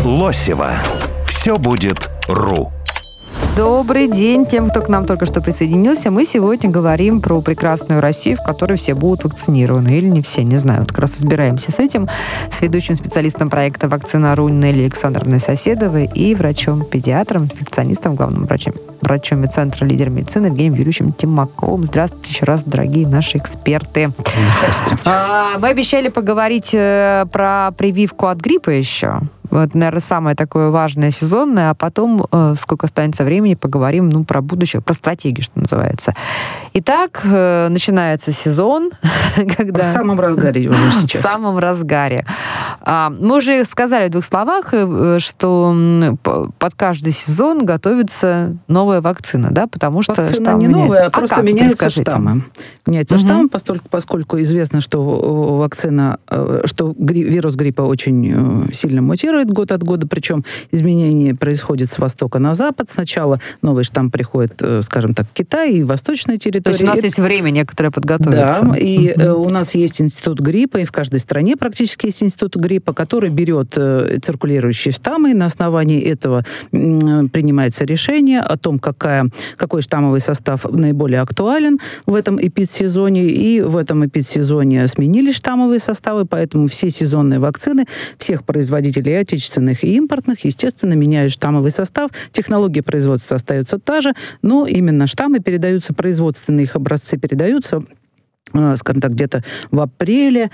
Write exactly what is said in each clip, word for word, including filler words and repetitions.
Лосева. Все будет ру. Добрый день тем, кто к нам только что присоединился. Мы сегодня говорим про прекрасную Россию, в которой все будут вакцинированы. Или не все, не знаю. Вот как раз разбираемся с этим. С ведущим специалистом проекта «Вакцина.ру» Нелли Александровной Соседовой и врачом-педиатром, инфекционистом, главным врачом, врачом медцентра «Лидер медицины» Евгением Юрьевичем Тимаковым. Здравствуйте еще раз, дорогие наши эксперты. Здравствуйте. А, мы обещали поговорить э, про прививку от гриппа еще. Вот, наверное, самое такое важное сезонное, а потом, э, сколько останется времени, поговорим, ну, про будущее, про стратегию, что называется. Итак, э, начинается сезон, когда... В самом разгаре уже сейчас. В самом разгаре. А, мы уже сказали в двух словах, э, что под каждый сезон готовится новая вакцина, да, потому что вакцина штамм не меняется. новая, а, а просто как? меняются Расскажите. штаммы. Меняются Угу. штаммы, поскольку, поскольку известно, что вакцина, что вирус гриппа очень сильно мутирует год от года, причем изменения происходят с востока на запад. Сначала новый штамм приходит, скажем так, в Китай и в восточной территории. То есть у нас Это... есть время некоторое подготовиться. Да, и угу. у нас есть институт гриппа, и в каждой стране практически есть институт гриппа, который берет циркулирующие штаммы, и на основании этого принимается решение о том, какая, какой штаммовый состав наиболее актуален в этом эпидсезоне, и в этом эпидсезоне сменились штаммовые составы, поэтому все сезонные вакцины всех производителей отечественных и импортных, естественно, меняют штаммовый состав. Технология производства остается та же, но именно штаммы передаются, производственные их образцы передаются, скажем так, где-то в апреле,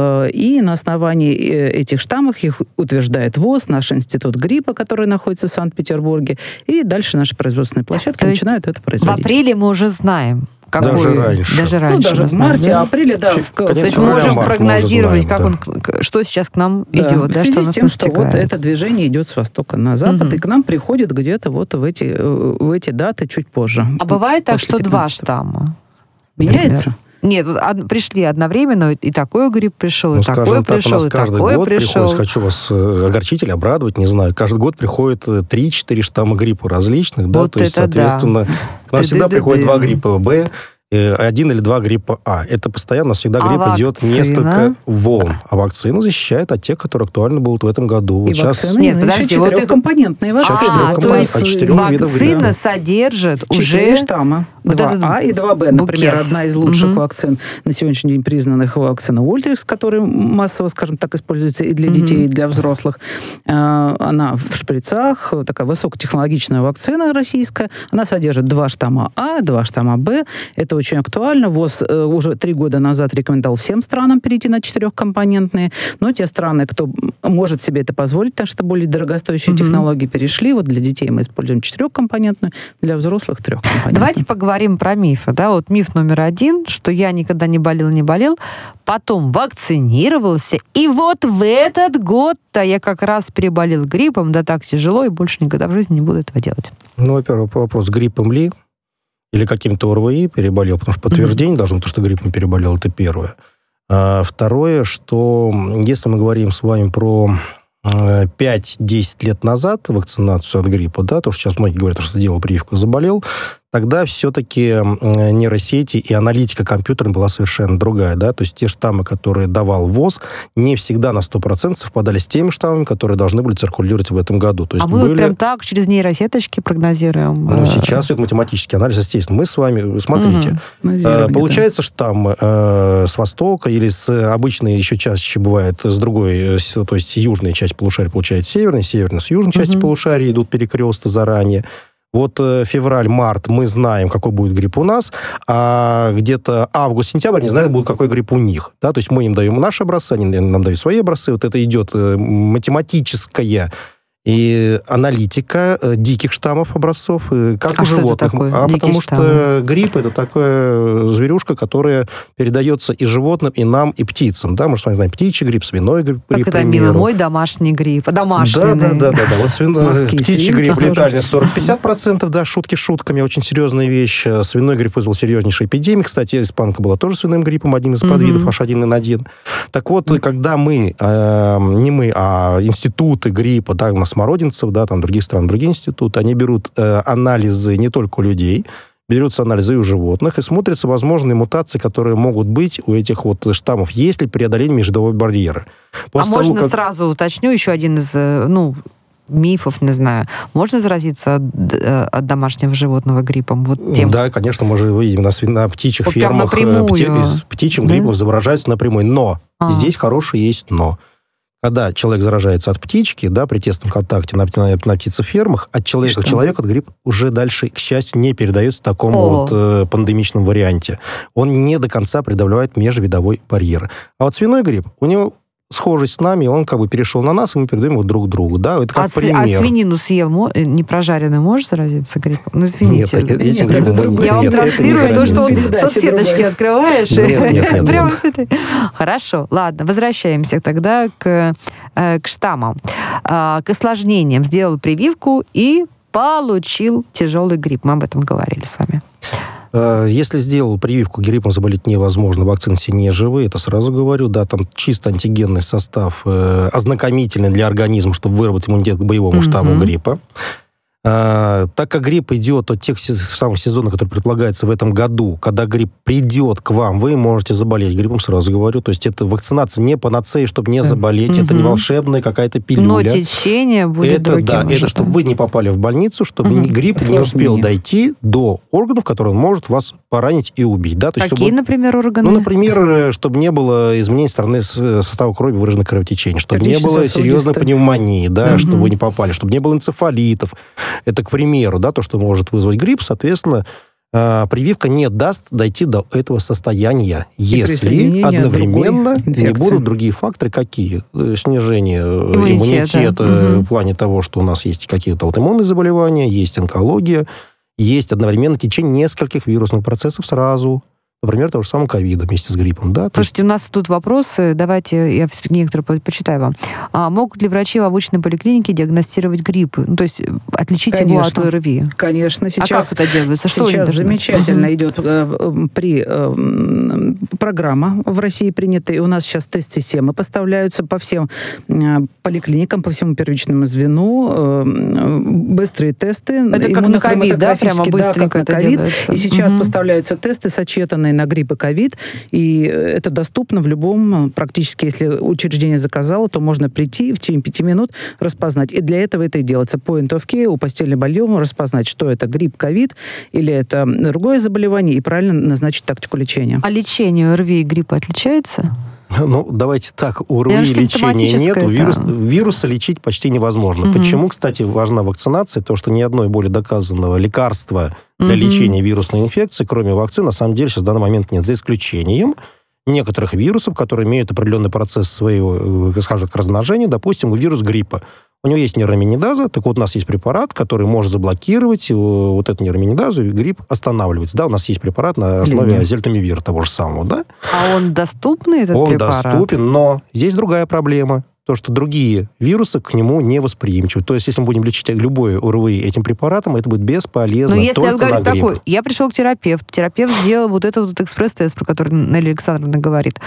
и на основании этих штаммов их утверждает ВОЗ, наш институт гриппа, который находится в Санкт-Петербурге, и дальше наши производственные площадки То начинают это производить. В апреле мы уже знаем. Какую? Даже раньше. Даже раньше. Ну, даже в марте, да? апреле, да. В, в, конечно, То есть в, мы можем март прогнозировать, мы уже знаем, как да. он, что сейчас к нам да, идет. в Да, связи что с тем, что вот это движение идет с востока на запад, угу. и к нам приходит где-то вот в эти, в эти даты чуть позже. А бывает так, что пятнадцатого. два штамма? Меняется? Нет, пришли одновременно, и такой грипп пришел, ну, и такой так, пришел, и такой год пришел. Приходит, хочу вас огорчить или обрадовать, не знаю. Каждый год приходит три-четыре штамма гриппа различных, вот да, то есть, соответственно, да. к нам всегда Ты-ты-ты-ты. приходит два гриппа Б, один или два гриппа А. Это постоянно, всегда грипп а идет вакцина? несколько волн. А вакцина защищает от тех, которые актуальны будут в этом году. Вот И сейчас... вакцины, Нет, ну, подожди, еще вот четырехкомпонентные вакцины. А, то есть от четырех видов вакцина гриппа. содержит Четыре уже... штамма. Вот два А и два Б. Например, букет. одна из лучших Угу. вакцин на сегодняшний день признанных вакцина Ультрикс, которая массово, скажем так, используется и для детей, угу. и для взрослых. Она в шприцах, такая высокотехнологичная вакцина российская. Она содержит два штамма А, два штамма Б. Это очень актуально. ВОЗ уже три года назад рекомендовал всем странам перейти на четырехкомпонентные, но те страны, кто может себе это позволить, потому что более дорогостоящие угу. технологии перешли. Вот для детей мы используем четырехкомпонентную, для взрослых трехкомпонентную. Давайте поговорим про мифы. Да? Вот миф номер один, что я никогда не болел, не болел, потом вакцинировался, и вот в этот год-то я как раз переболел гриппом, да так тяжело, и больше никогда в жизни не буду этого делать. Ну, во-первых, вопрос, гриппом ли? Или каким-то ОРВИ переболел, потому что подтверждение mm-hmm. должно быть, что гриппом переболел, это первое. А, второе, что если мы говорим с вами про пять-десять лет назад вакцинацию от гриппа, да, то, что сейчас многие говорят, что сделал прививку, заболел, тогда все-таки нейросети и аналитика компьютерная была совершенно другая, да, то есть те штаммы, которые давал ВОЗ, не всегда на сто процентов совпадали с теми штаммами, которые должны были циркулировать в этом году. То есть а мы были... вот прям так через нейросеточки прогнозируем? Ну, сейчас это математический анализ, естественно. Мы с вами, смотрите, угу. э, получается штамм э, с востока или с обычной, еще чаще бывает, с другой, то есть южная часть полушария получает северный, северный с южной части угу. полушария идут перекресты заранее. Вот э, февраль-март мы знаем, какой будет грипп у нас, а где-то август-сентябрь не знают, будет какой грипп у них. Да? То есть мы им даем наши образцы, они нам дают свои образцы. Вот это идет э, математическая и аналитика э, диких штаммов образцов, э, как а у животных. А потому штаммы? что грипп это такая зверюшка, которая передается и животным, и нам, и птицам. Да? Мы же с вами знаем птичий грипп, свиной грипп. Как это мило, мой домашний грипп. Домашний. Да, да, да, да, да. Вот свиной, птичий грипп тоже. летальность сорок-пятьдесят процентов, да, шутки шутками, очень серьезная вещь. Свиной грипп вызвал серьезнейшие эпидемии. Кстати, испанка была тоже свиным гриппом, одним из подвидов эйч один эн один. Так вот, когда мы, э, не мы, а институты гриппа, да, у нас Смородинцев, да, там других стран, другие институты, они берут э, анализы не только у людей, берутся анализы и у животных, и смотрятся возможные мутации, которые могут быть у этих вот штаммов, есть ли преодоление межвидового барьера. После а того, можно как... сразу уточню еще один из, ну, мифов, не знаю. Можно заразиться от, от домашнего животного гриппом? Вот тем? Да, конечно, мы же видим на, на птичьих вот фермах пти, птичьим да? гриппом заражаются напрямую. Но а. здесь хорошее есть но. Когда человек заражается от птички, да, при тесном контакте на, на, на птицефермах, от человека к человеку грипп уже дальше, к счастью, не передается в таком О. вот э, пандемичном варианте. Он не до конца преодолевает межвидовой барьер. А вот свиной грипп, у него схожесть с нами, он как бы перешел на нас, и мы передаем его друг другу. Да? Это как а, пример. А свинину съел, не прожаренную, можешь заразиться гриппом? Ну, извините. Нет, этим гриппом мы не Я вам транслирую то, что соцсеточки открываешь. Нет, нет, нет. Прямо Хорошо, ладно, возвращаемся тогда к, к штаммам. К осложнениям. Сделал прививку и получил тяжелый грипп. Мы об этом говорили с вами. Если сделал прививку, гриппом заболеть невозможно, вакцины все не живые, это сразу говорю, да, там чисто антигенный состав, э, ознакомительный для организма, чтобы выработать иммунитет к боевому штамму mm-hmm. гриппа. А, так как грипп идет от тех самых сезонов, которые предполагаются в этом году, когда грипп придет к вам, вы можете заболеть гриппом, сразу говорю. То есть это вакцинация не панацея, чтобы не заболеть. Mm-hmm. Это не волшебная какая-то пилюля. Но течение будет это, другим. Да, уже, это чтобы вы не попали в больницу, чтобы mm-hmm. грипп Сложнее. не успел дойти до органов, которые он может вас поранить и убить. Да? То есть, какие, чтобы, например, органы? Ну, например, чтобы не было изменений стороны состава крови, выраженных кровотечений, чтобы не было серьезной пневмонии, да, mm-hmm. чтобы вы не попали, чтобы не было энцефалитов. Это, к примеру, да, то, что может вызвать грипп, соответственно, прививка не даст дойти до этого состояния, и если одновременно не будут другие факторы, какие? Снижение иммунитета, иммунитета угу. в плане того, что у нас есть какие-то аутоиммунные заболевания, есть онкология, есть одновременно течение нескольких вирусных процессов сразу. Например, того же самого ковида вместе с гриппом. Да? Слушайте, есть... у нас тут вопросы. Давайте я некоторые почитаю вам. А могут ли врачи в обычной поликлинике диагностировать грипп? Ну, то есть отличить Конечно. его от ОРВИ? Конечно. Сейчас, а как это делается? Что сейчас замечательно угу. идет э, при э, программа в России принята, и у нас сейчас тест-системы поставляются по всем э, поликлиникам, по всему первичному звену. Э, быстрые тесты. Это как на ковид, да? Прямо быстренько да, это делается. И сейчас угу. поставляются тесты, сочетанные на грипп и ковид, и это доступно в любом, практически, если учреждение заказало, то можно прийти в течение пяти минут распознать. И для этого это и делается. Point of care у постельного больного распознать, что это грипп, ковид, или это другое заболевание, и правильно назначить тактику лечения. А лечение ОРВИ и гриппа отличается? Ну, давайте так, у ОРВИ лечения нет, вирус, вируса лечить почти невозможно. Угу. Почему, кстати, важна вакцинация? То, что ни одной более доказанного лекарства для угу. лечения вирусной инфекции, кроме вакцин, на самом деле сейчас в данный момент нет, за исключением некоторых вирусов, которые имеют определенный процесс своего, скажем так, размножения, допустим, вирус гриппа. У него есть неuraminidаза, так вот у нас есть препарат, который может заблокировать вот эту неuraminidазу, и грипп останавливается. Да, у нас есть препарат на основе азельтамивира того же самого, да. А он доступный, этот он препарат? Он доступен, но здесь другая проблема. То, что другие вирусы к нему не восприимчивы. То есть, если мы будем лечить любое ОРВИ этим препаратом, это будет бесполезно. Но если только я говорю на грипп. такой, я пришел к терапевту, терапевт сделал вот этот вот экспресс-тест, про который Нелли Александровна говорит,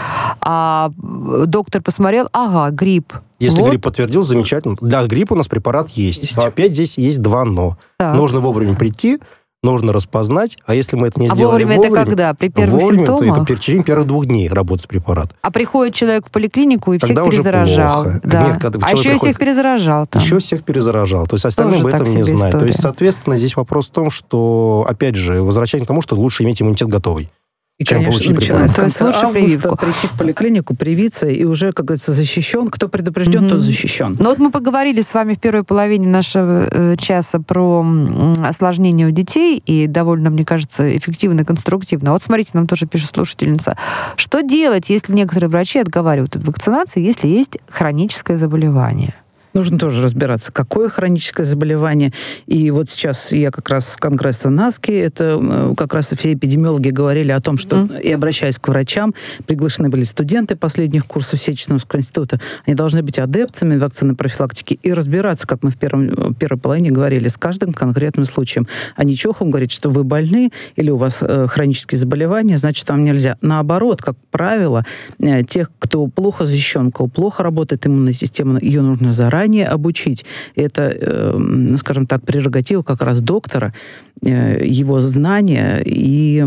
а доктор посмотрел, ага, грипп. Если вот. грипп подтвердил, замечательно. Для гриппа у нас препарат есть. есть. Но опять здесь есть два «но». Так. Нужно вовремя прийти, нужно распознать, а если мы это не а сделали вовремя... вовремя... это когда? При первых вовремя, симптомах? Это в течение первых двух дней работает препарат. А приходит человек в поликлинику и Тогда всех перезаражал. Да. Нет, когда а еще приходит... всех перезаражал. Там. Еще всех перезаражал. То есть остальные об этом не знают. То есть, соответственно, здесь вопрос в том, что, опять же, возвращаем к тому, что лучше иметь иммунитет готовый. И, чем конечно, начиная с конца августа прививку. Прийти в поликлинику, привиться и уже, как говорится, защищен. Кто предупрежден, mm-hmm. тот защищен. Ну вот мы поговорили с вами в первой половине нашего э, часа про э, осложнения у детей, и довольно, мне кажется, эффективно и конструктивно. Вот смотрите, нам тоже пишет слушательница. Что делать, если некоторые врачи отговаривают от вакцинации, если есть хроническое заболевание? Нужно тоже разбираться, какое хроническое заболевание. И вот сейчас я как раз с конгресса НАСКИ, это как раз все эпидемиологи говорили о том, что, mm. и обращаясь к врачам, приглашены были студенты последних курсов Сеченовского института, они должны быть адептами вакцины профилактики и разбираться, как мы в первом, первой половине говорили, с каждым конкретным случаем. А не чохом говорить, что вы больны или у вас э, хронические заболевания, значит, вам нельзя. Наоборот, как правило, э, тех, кто плохо защищен, у кого плохо работает иммунная система, ее нужно заранее обучить. Это, э, скажем так, прерогатива как раз доктора, э, его знания и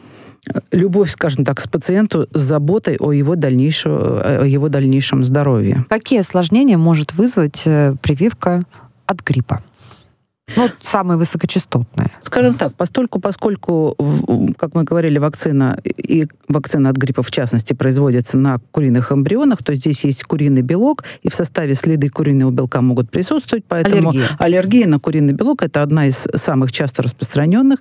э, любовь, скажем так, к пациенту с заботой о его дальнейшем, о его дальнейшем здоровье. Какие осложнения может вызвать э, прививка от гриппа? Ну, вот самые высокочастотные. Скажем так, постольку, поскольку, как мы говорили, вакцина и вакцина от гриппа, в частности, производится на куриных эмбрионах, то здесь есть куриный белок, и в составе следы куриного белка могут присутствовать, поэтому аллергия, аллергия на куриный белок – это одна из самых часто распространенных,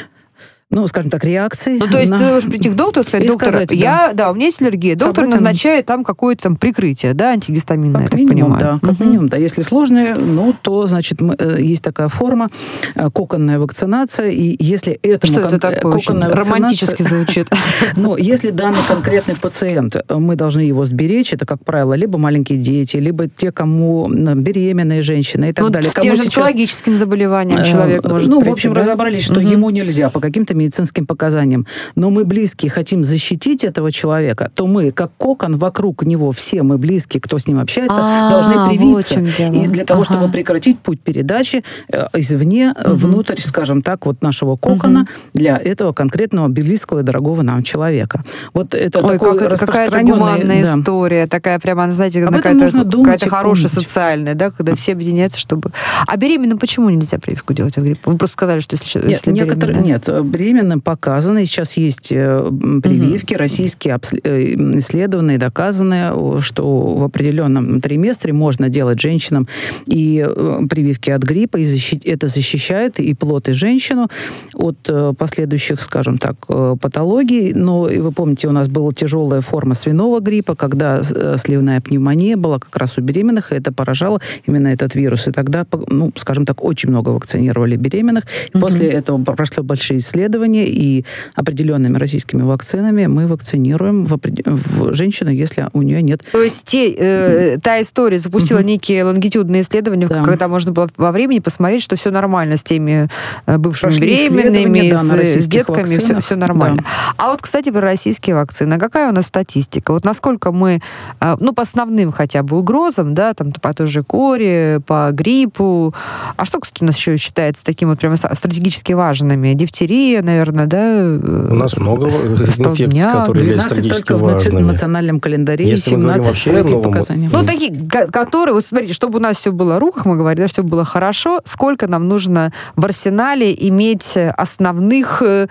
ну, скажем так, реакций. Ну, то есть на... ты должен прийти к доктору и сказать, и доктор, сказать, я, да. да, у меня есть аллергия. Доктор Собрать назначает там какое-то там прикрытие, да, антигистаминное, как я минимум, так понимаю. Да, как угу. минимум, да. Если сложное, ну, то, значит, мы, есть такая форма, коконная вакцинация, и если этому... Что это такое? Очень романтически звучит. Ну, если данный конкретный пациент, мы должны его сберечь, это, как правило, либо маленькие дети, либо те, кому беременные женщины и так далее. Тем же онкологическим заболеванием человек может Ну, прийти, в общем, да? разобрались, что угу. ему нельзя по каким-то медицинским показаниям. Но мы близкие хотим защитить этого человека, то мы, как кокон, вокруг него все мы близкие, кто с ним общается, А-а-а, должны привиться. Вот и для того, ага. чтобы прекратить путь передачи э, извне угу. внутрь, скажем так, вот нашего кокона угу. для этого конкретного близкого и дорогого нам человека. Вот это Ой, такой как, какая-то гуманная да. история, такая прямо, знаете, какая-то, какая-то хорошая, социальная, да, когда все объединяются, чтобы... А беременным почему нельзя прививку делать от гриппа? Вы просто сказали, что если, нет, если некоторые, Нет, беременным показано, и сейчас есть прививки, угу. российские исследованные, доказанные, что в определенном триместре можно делать женщинам и прививки от гриппа, и защит, это защищает и плод, и женщину от последующих, скажем так, патологий. Но, вы помните, у нас была тяжелая форма свиного гриппа, когда сливная пневмония была как раз у беременных, и это поражало именно этот вирус. И тогда, ну, скажем так, очень много вакцинировали беременных. Угу. После этого прошло большие исследования, и определенными российскими вакцинами мы вакцинируем в, в женщину, если у нее нет... То есть те, э, та история запустила угу. некие лонгитюдные исследования, да. когда можно было во времени посмотреть, что все нормально с теми бывшими Прошли беременными, да, с, с детками, все, все нормально. Да. А вот, кстати, про российские вакцины. Какая у нас статистика? Вот насколько мы, ну, по основным хотя бы угрозам, да, там, по той же коре, по гриппу, а что, кстати, у нас еще считается таким вот прямо стратегически важными? Дифтерия, наверное, да? У нас много инфекций, которые являются стратегически важными. В национальном календаре, если мы говорим вообще о новом... Ну, такие, которые, вот смотрите, чтобы у нас все было в руках, мы говорим, да, все было хорошо, сколько нам нужно в арсенале иметь основных э,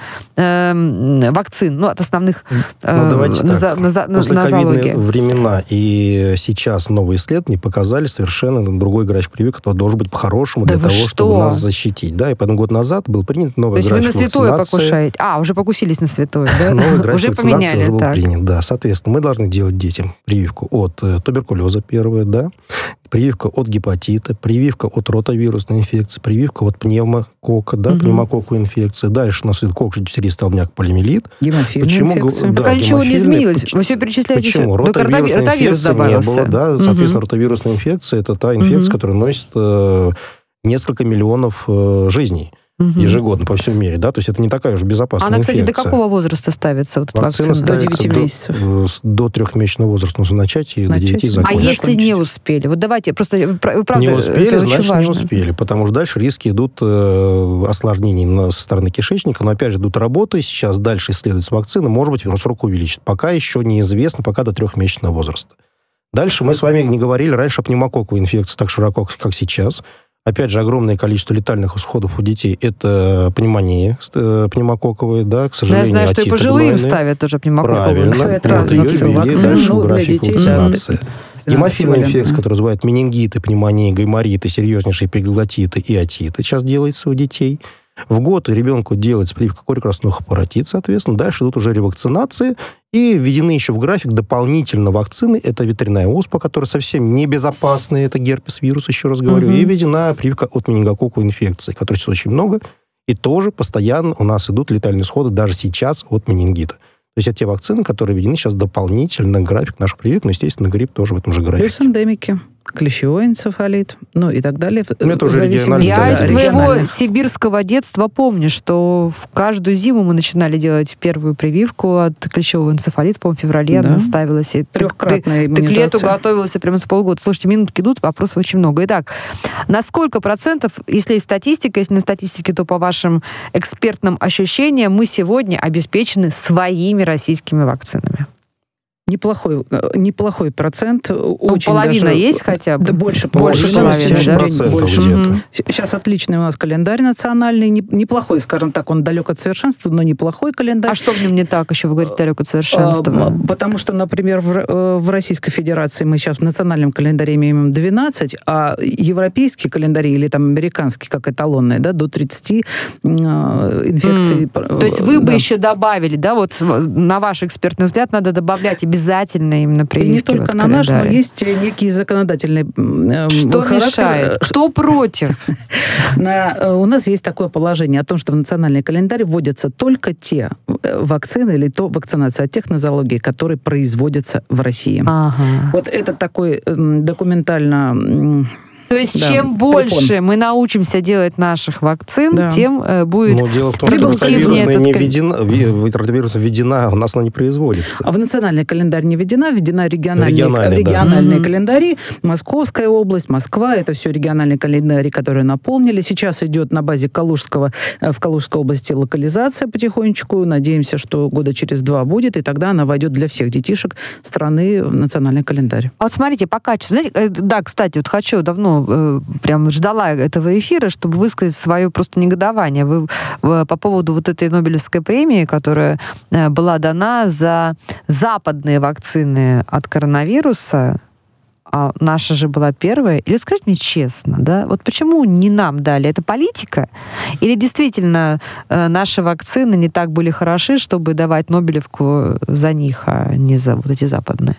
э, вакцин, ну, от основных э, ну, давайте так. Наза, После ковидные времена и сейчас новые исследования показали совершенно другой график прививок, который должен быть по-хорошему для да того, что? чтобы нас защитить. Да, и поэтому год назад был принят новый график вакцинации. То есть вы на святое покушаете? А, уже покусились на святое, да? Новый график уже поменяли, уже был так. принят, да. Соответственно, мы должны делать детям прививку от э, туберкулеза первая, да, прививка от гепатита, прививка от ротавирусной инфекции, прививка от пневмокока, да, угу. пневмококковой инфекции. Дальше у нас идет кок, дифтерия, столбняк, полиомиелит. Гемофильная Почему, инфекция. Да, так ничего не изменилось. Почему? Вы все перечисляете. Почему? Все. Ротавирусная ротавирус инфекция добавился. не было, да, соответственно, угу. ротавирусная инфекция это та инфекция, угу. которая носит э, несколько миллионов э, жизней. Угу. Ежегодно по всему мире, да, то есть это не такая уж безопасная Она, инфекция. Она, кстати, до какого возраста ставится? Вот вакцина ставится до девяти месяцев. До, до трехмесячного возраста нужно начать и начать. до девяти закончить. А если не успели? Вот давайте, просто, правда, не успели, это значит, очень не успели, потому что дальше риски идут э, осложнений на, со стороны кишечника, но опять же идут работы, сейчас дальше исследуется вакцина, может быть, срок увеличит. Пока еще неизвестно, пока до трехмесячного возраста. Дальше мы с вами не говорили раньше о пневмококковой инфекции так широко, как сейчас. Опять же, огромное количество летальных исходов у детей – это пневмония пневмококковая, да, к сожалению, я знаю, что и пожилым ставят тоже пневмококковую. Правильно, вот ее ввели дальше в график вакцинации. Гемофильная инфекция, которая называют менингиты, пневмонии, гаймориты, серьезнейшие эпиглотиты и отиты, сейчас делается у детей. В год ребенку делается прививка кори красного апаратит, соответственно. Дальше идут уже ревакцинации. И введены еще в график дополнительно вакцины. Это ветряная оспа, которая совсем небезопасная. Это герпес-вирус, еще раз говорю. Угу. И введена прививка от менингококковой инфекции, которой сейчас очень много. И тоже постоянно у нас идут летальные исходы даже сейчас от менингита. То есть это те вакцины, которые введены сейчас дополнительно в график наших прививок. Но, естественно, грипп тоже в этом же графике. Плюс эндемики. Клещевой энцефалит, ну и так далее. Это уже регионально. Я из своего сибирского детства помню, что в каждую зиму мы начинали делать первую прививку от клещевого энцефалита, по-моему, в феврале да. она ставилась. И трехкратная ты, ты к лету готовился прямо за полгода. Слушайте, минутки идут, вопросов очень много. Итак, на сколько процентов, если есть статистика, если не статистики, то по вашим экспертным ощущениям, мы сегодня обеспечены своими российскими вакцинами? Неплохой, неплохой процент. Ну, очень половина даже, есть хотя бы? Да, больше Больше половины, да? Больше. Где-то. Сейчас отличный у нас календарь национальный. Неплохой, скажем так, он далек от совершенства, но неплохой календарь. А что в нем не так еще, вы говорите, далек от совершенства? Потому что, например, в, в Российской Федерации мы сейчас в национальном календаре имеем двенадцать, а европейские календари или там американские, как эталонные, да, до тридцати э, инфекций. Mm. То есть вы да. бы еще добавили, да, вот на ваш экспертный взгляд надо добавлять обязательно именно прививки. И не только на наш, но есть некий законодательный э, Что характер. Мешает? Кто против? На, у нас есть такое положение о том, что в национальный календарь вводятся только те вакцины или то вакцинация от тех нозологий, которые производятся в России. Ага. Вот это такой э, документально... То есть, да, чем больше препон. мы научимся делать наших вакцин, да. тем э, будет Но дело в том, что ротавирусная не введена, ротавирусная введена, у нас она не производится. А в национальный календарь не введена, введена региональные, региональные, региональные да. календари. Московская область, Москва, это все региональные календари, которые наполнили. Сейчас идет на базе Калужского, в Калужской области локализация потихонечку. Надеемся, что года через два будет, и тогда она войдет для всех детишек страны в национальный календарь. А вот смотрите, по качеству. Знаете, да, кстати, вот хочу давно прям ждала этого эфира, чтобы высказать свое просто негодование. Вы, по поводу вот этой Нобелевской премии, которая была дана за западные вакцины от коронавируса, а наша же была первая. Или скажите мне честно, да, вот почему не нам дали? Это политика? Или действительно наши вакцины не так были хороши, чтобы давать Нобелевку за них, а не за вот эти западные?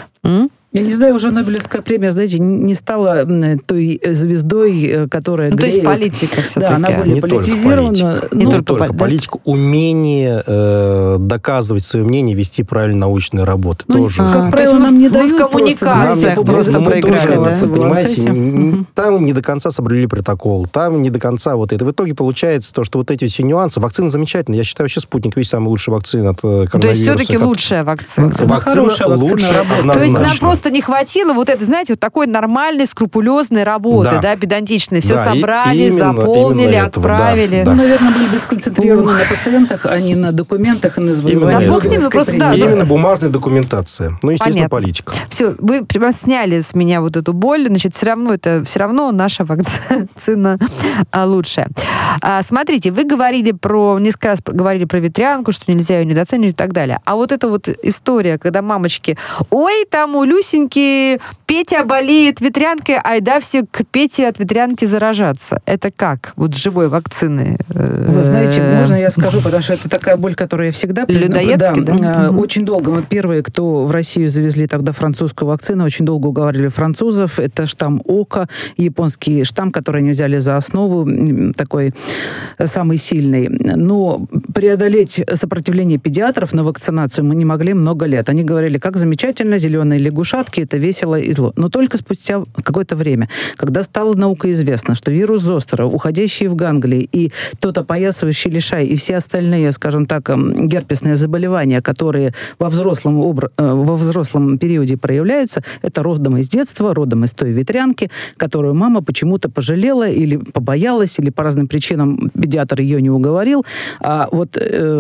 М? Я не знаю, уже Нобелевская премия, знаете, не стала той звездой, которая ну, греет. То есть политика все-таки. Да, она более не политизирована. Только политика. Ну, не ну, только, только да? политика. Умение э, доказывать свое мнение, вести правильно научные работы ну, тоже. Как а, правило, нам не дают в коммуникациях просто, просто мы, мы проиграли, тоже, да? понимаете, Uh-huh. там не до конца соблюли протокол, там не до конца вот это. В итоге получается то, что вот эти все нюансы. Вакцина замечательная. Я считаю, вообще «Спутник Ви» самая лучшая вакцина от коронавируса. То есть все-таки как... лучшая вакцина. Вакцина, вакцина хорошая, вакцина лучше, работает. То есть нам однозначно. просто не хватило вот это, знаете, вот такой нормальной, скрупулезной работы, да, Да. педантичной. Все Да, и- собрали, именно- заполнили, именно этого, да, отправили. да. Ну, наверное, были бы сконцентрированы на пациентах, а не на документах и на завоевании Да бог с ним, Нобелевской просто, да, премии. И именно бумажная документация. Ну, естественно, Понятно. политика. Все, вы прям сняли с меня вот эту боль, значит, все равно это все равно наша вакцина а, лучшая. А, смотрите, вы говорили про, несколько раз говорили про ветрянку, что нельзя ее недооценивать и так далее. А вот эта вот история, когда мамочки, ой, там у Люсеньки Петя болеет ветрянкой, айда все к Пете от ветрянки заражаться. Это как? Вот с живой вакцины. Вы знаете, можно я скажу, потому что это такая боль, которую я всегда... Людоедский, да? да? Угу. Очень долго. Мы первые, кто в Россию завезли тогда французскую вакцину, очень долго уговаривали французов. Это штамм Ока, японский штамм, который они взяли за основу, такой самый сильный. Но преодолеть сопротивление педиатров на вакцинацию мы не могли много лет. Они говорили, как замечательно, зеленые лягушатки, это весело и зло. Но только спустя какое-то время, когда стало наукой известно, что вирус зостера, уходящий в ганглии, и тот опоясывающий лишай, и все остальные, скажем так, герпесные заболевания, которые во взрослом, обра... во взрослом периоде проявляются, это родом из детства, родом из той ветрянки, которую мама почему-то пожалела или побоялась, или по разным причинам педиатр ее не уговорил. А вот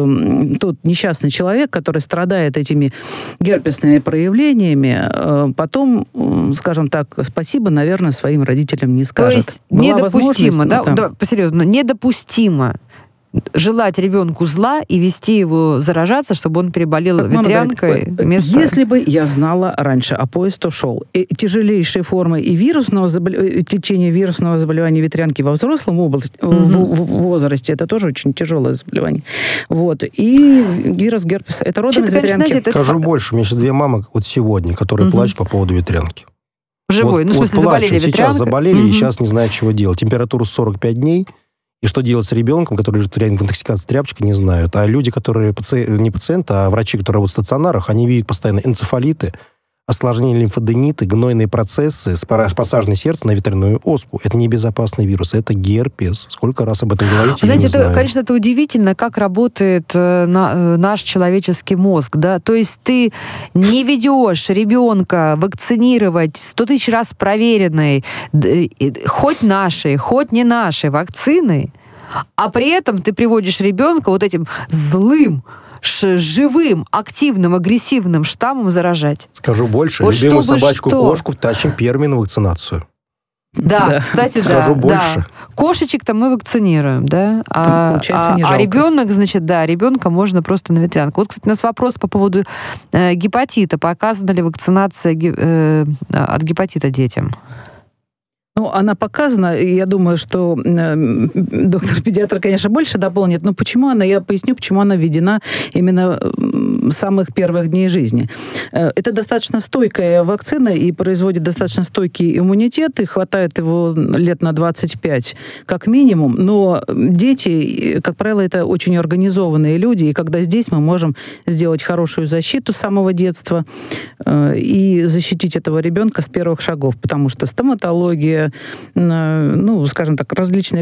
э, тот несчастный человек, который страдает этими герпесными проявлениями, э, потом, э, скажем так, спасибо, наверное, своим родителям не скажет. То есть Была недопустимо, да? возможность, ну, Да, по-серьезному, недопустимо желать ребенку зла и вести его заражаться, чтобы он переболел Как мама ветрянкой. говорит, вместо... Если бы я знала раньше, а поезд ушел, и тяжелейшие формы и вирусного забол... течения вирусного заболевания ветрянки во взрослом области, угу. в, в, в возрасте, это тоже очень тяжелое заболевание. Вот. И вирус герпеса. Это родом из ветрянки. Знаете, это Скажу факт. больше. У меня сейчас две мамы вот сегодня, которые Угу. плачут по поводу ветрянки. Живой. Вот, ну, в вот смысле, заболели плачут. ветрянкой. Сейчас заболели Угу. и сейчас не знают, чего делать. Температура сорок пять дней. И что делать с ребенком, который лежит реально в интоксикации тряпочкой, не знают. А люди, которые паци... не пациенты, а врачи, которые работают в стационарах, они видят постоянно энцефалиты, осложнения лимфодениты, гнойные процессы, спасажное сердце на ветряную оспу. Это небезопасный вирус, это герпес. Сколько раз об этом говорите, Знаете, я не это, знаю. конечно, это удивительно, как работает э, на, э, наш человеческий мозг, да, то есть ты не ведешь ребенка вакцинировать сто тысяч раз проверенной, э, э, хоть нашей, хоть не нашей вакцины, а при этом ты приводишь ребенка вот этим злым ш- живым, активным, агрессивным штаммом заражать. Скажу больше. Вот Любимую чтобы собачку, что? кошку тащим первыми на вакцинацию. Да, Да. кстати, Скажу да. больше. Да. Кошечек-то мы вакцинируем, да? Там, А, получается, а, не а жалко. ребенок, значит, да, ребенка можно просто на ветрянку. Вот, кстати, у нас вопрос по поводу э, гепатита. Показана ли вакцинация ге- э, от гепатита детям? Ну, она показана, и я думаю, что э, доктор-педиатр, конечно, больше дополнит, но почему она, я поясню, почему она введена именно с самых первых дней жизни. Э, это достаточно стойкая вакцина и производит достаточно стойкий иммунитет, и хватает его лет на двадцать пять как минимум, но дети, как правило, это очень организованные люди, и когда здесь мы можем сделать хорошую защиту с самого детства э, и защитить этого ребенка с первых шагов, потому что стоматология, ну, скажем так, различные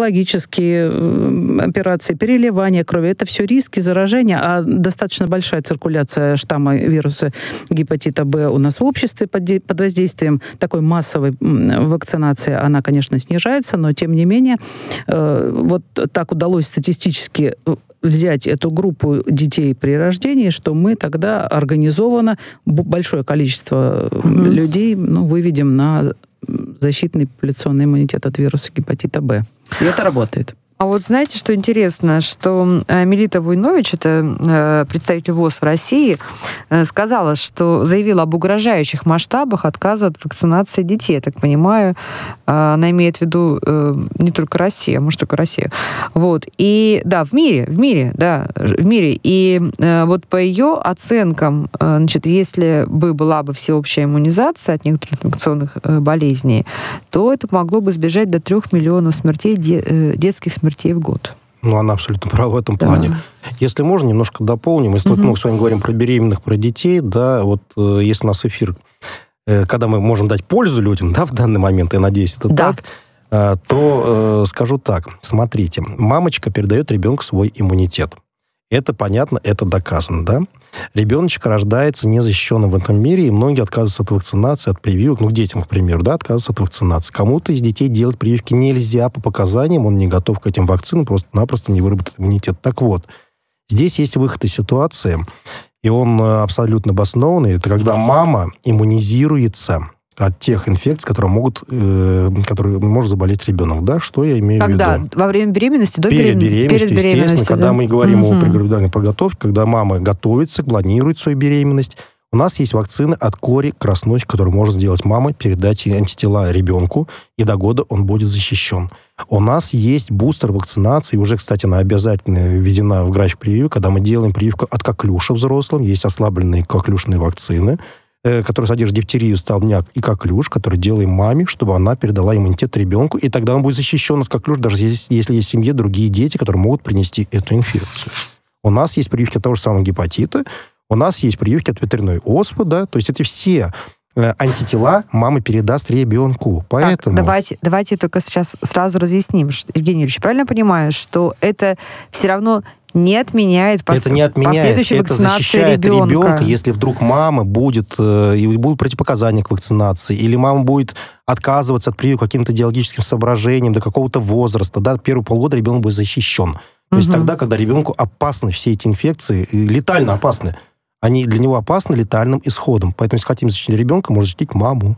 косметологические операции, переливание крови, это все риски заражения, а достаточно большая циркуляция штамма вируса гепатита Б у нас в обществе под, де- под воздействием такой массовой вакцинации, она, конечно, снижается, но, тем не менее, э, вот так удалось статистически взять эту группу детей при рождении, что мы тогда организованно большое количество mm-hmm. людей ну, выведем на защитный популяционный иммунитет от вируса гепатита Б. И это работает. А вот знаете, что интересно, что Мелита Войнович, это э, представитель ВОЗ в России, э, сказала, что заявила об угрожающих масштабах отказа от вакцинации детей. Я так понимаю, э, она имеет в виду э, не только Россию, а может только Россию. Вот. И да, в мире, в мире, да, в мире. И э, вот по ее оценкам, э, значит, если бы была бы всеобщая иммунизация от некоторых инфекционных э, болезней, то это могло бы избежать до трех миллионов смертей, де, э, детских смертей смертей в год. Ну, она абсолютно права в этом Да. плане. Если можно, немножко дополним. Если Угу. мы с вами говорим про беременных, про детей, да, вот э, если у нас эфир, э, когда мы можем дать пользу людям, да, в данный момент, я надеюсь, это Да. так, э, то э, скажу так. Смотрите, мамочка передает ребенку свой иммунитет. Это понятно, это доказано, да? Ребеночек рождается незащищенным в этом мире, и многие отказываются от вакцинации, от прививок. Ну, к детям, к примеру, да, отказываются от вакцинации. Кому-то из детей делать прививки нельзя по показаниям, он не готов к этим вакцинам, просто-напросто не выработает иммунитет. Так вот, здесь есть выход из ситуации, и он абсолютно обоснованный. Это когда мама иммунизируется от тех инфекций, которые могут, э, которые может заболеть ребенок, да? Что я имею Когда? в виду? Во время беременности? До Перед беременностью, перед естественно, беременностью, когда да? мы говорим Угу. о преградуальной подготовке, когда мама готовится, планирует свою беременность, у нас есть вакцины от кори краснухи, которые может сделать мама, передать антитела ребенку, и до года он будет защищен. У нас есть бустер вакцинации, уже, кстати, она обязательно введена в график прививок, когда мы делаем прививку от коклюша взрослым, есть ослабленные коклюшные вакцины, который содержит дифтерию, столбняк и коклюш, который делаем маме, чтобы она передала иммунитет ребенку, и тогда он будет защищен от коклюш, даже если, если есть в семье другие дети, которые могут принести эту инфекцию. У нас есть прививки от того же самого гепатита, у нас есть прививки от ветряной оспы, да, то есть это все э, антитела мама передаст ребенку. Поэтому... Так, давайте, давайте только сейчас сразу разъясним, что, Евгений Юрьевич, правильно понимаю, что это все равно не отменяет пос... Это не отменяет, это защищает ребенка. ребенка, если вдруг мама будет, э, и будут противопоказания к вакцинации, или мама будет отказываться от прививок каким-то идеологическим соображениям до какого-то возраста, да, первые полгода ребенок будет защищен. То угу. есть тогда, когда ребенку опасны все эти инфекции, летально опасны, они для него опасны летальным исходом. Поэтому, если хотим защитить ребенка, можно защитить маму.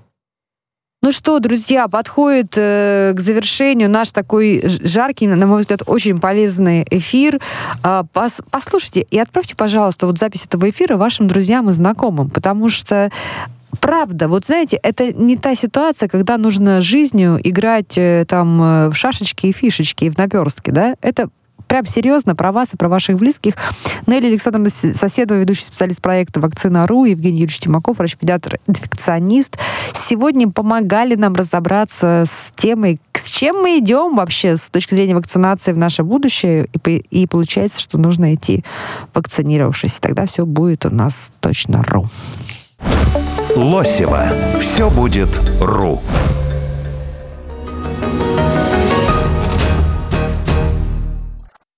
Ну что, друзья, подходит э, к завершению наш такой жаркий, на мой взгляд, очень полезный эфир. Э, пос, послушайте и отправьте, пожалуйста, вот запись этого эфира вашим друзьям и знакомым, потому что правда, вот знаете, это не та ситуация, когда нужно жизнью играть э, там в шашечки и фишечки, и в наперстки, да? Это прям серьезно про вас и про ваших близких. Нелли Александровна Соседова, ведущий специалист проекта «Вакцина.ру», Евгений Юрьевич Тимаков, врач-педиатр, инфекционист. Сегодня помогали нам разобраться с темой, с чем мы идем вообще с точки зрения вакцинации в наше будущее. И, и получается, что нужно идти вакцинировавшись. И тогда все будет у нас точно ру. Лосева. Все будет ру.